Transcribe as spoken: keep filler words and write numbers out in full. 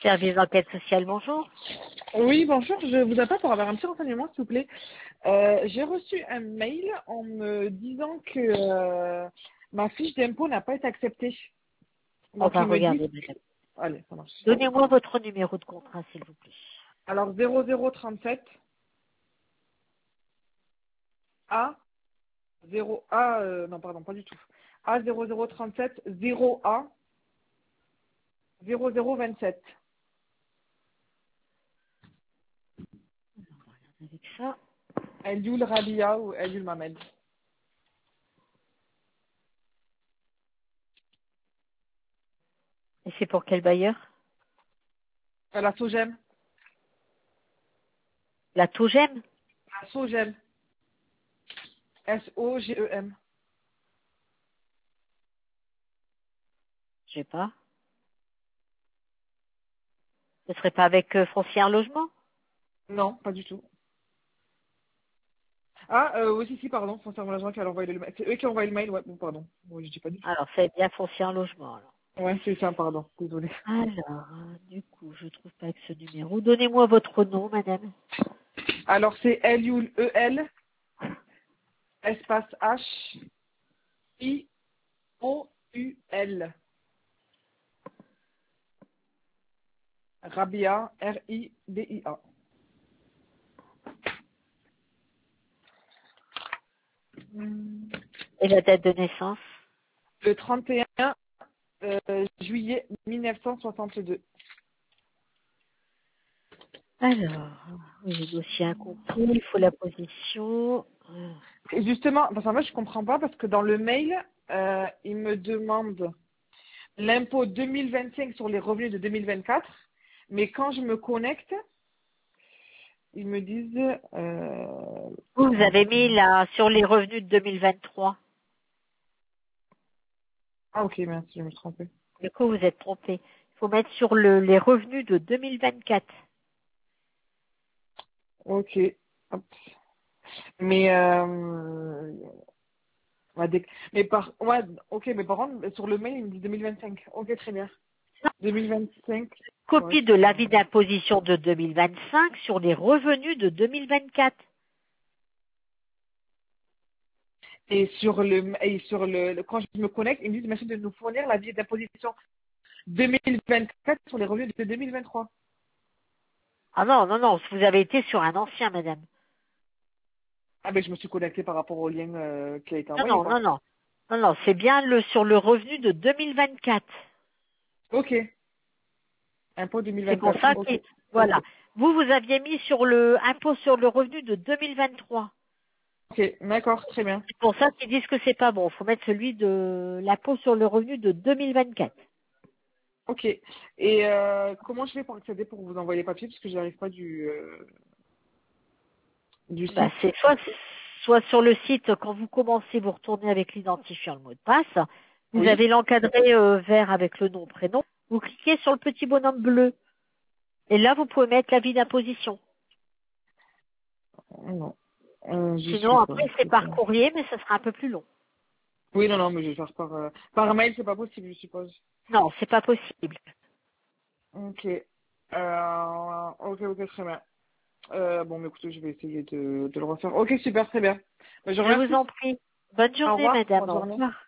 Service d'enquête sociale, bonjour. Oui, bonjour, je vous appelle pour avoir un petit renseignement, s'il vous plaît. Euh, j'ai reçu un mail en me disant que euh, ma fiche d'impôt n'a pas été acceptée. On Donc, va ils me regarder, disent... madame. Allez, ça marche. Donnez-moi votre numéro de contrat, s'il vous plaît. Alors, zéro zéro trente-sept A zéro A... euh, non, pardon, pas du tout. A zéro zéro trente-sept zéro A zéro zéro vingt-sept. Avec ça. Elioul Rabia ou Elioul Mamed. Et c'est pour quel bailleur? Euh, La Sogem. La Togem? La Sogem. S O G E M. Je sais pas. Ce serait pas avec euh, Foncière Logement? Non, pas du tout. Ah, euh, oui, si, si, pardon, concernant l'agent qui a envoyé le mail. C'est eux qui ont envoyé le mail, ouais, bon, pardon. Oui, je dis pas du tout. Alors, c'est bien Foncière Logement, alors. Ouais, c'est ça, pardon, désolé. Alors, euh, du coup, je trouve pas avec ce numéro. Donnez-moi votre nom, madame. Alors, c'est L-U-L, E-L, espace H, I, O, U, L. Rabia, R, I, B, I, A. Et la date de naissance? Le trente et un euh, juillet mille neuf cent soixante-deux. Alors, oui, le dossier incomplet, il faut la position. Euh, Et justement, parce qu'en fait, je comprends pas parce que dans le mail, euh, il me demande l'impôt deux mille vingt-cinq sur les revenus de deux mille vingt-quatre, mais quand je me connecte, ils me disent... Euh, Vous vous trente. avez mis là sur les revenus de deux mille vingt-trois. Ah, ok, merci, je me suis trompée. Du coup, vous êtes trompé. Il faut mettre sur le, les revenus de deux mille vingt-quatre. Ok. Hop. Mais, euh, ouais, dès- mais par, ouais, ok, mais par contre, sur le mail, il me dit deux mille vingt-cinq. Ok, très bien. deux mille vingt-cinq. Ouais, Copie de c'est ça. l'avis d'imposition de deux mille vingt-cinq sur les revenus de deux mille vingt-quatre. Et sur le, et sur le, le- quand je me connecte, ils me disent merci de nous fournir l'avis d'imposition deux mille vingt-quatre sur les revenus de deux mille vingt-trois. Ah non, non, non, vous avez été sur un ancien, madame. Ah, ben, je me suis connectée par rapport au lien euh, qui a été Non, envoyé, non, non, quoi. non. Non, non, c'est bien le sur le revenu de deux mille vingt-quatre. Ok. Impôt C'est pour deux mille vingt-quatre. ça que, Ok. voilà. Vous, vous aviez mis sur le impôt sur le revenu de deux mille vingt-trois. Ok, d'accord, très bien. C'est pour ça qu'ils disent que c'est pas bon. Il faut mettre celui de l'impôt sur le revenu de deux mille vingt-quatre. Ok. Et euh, comment je fais pour accéder pour vous envoyer les papiers parce que je n'arrive pas du euh, du Bah, site. c'est soit, soit sur le site, quand vous commencez, vous retournez avec l'identifiant, le mot de passe. Vous Oui. avez l'encadré euh, vert avec le nom, prénom. Vous cliquez sur le petit bonhomme bleu. Et là, vous pouvez mettre l'avis d'imposition. Non. Euh, je Sinon, suis pas. après, c'est C'est par ça. courrier, mais ce sera un peu plus long. Oui, non, non, mais je vais faire par euh, par mail, c'est pas possible, je suppose. Non, c'est pas possible. Ok. Euh, ok, ok, très bien. Euh, bon, mais écoutez, je vais essayer de, de le refaire. Ok, super, très bien. Ben, je vous Je vous remercie. en prie. Bonne Au journée, revoir. madame. Bonne Au journée. revoir.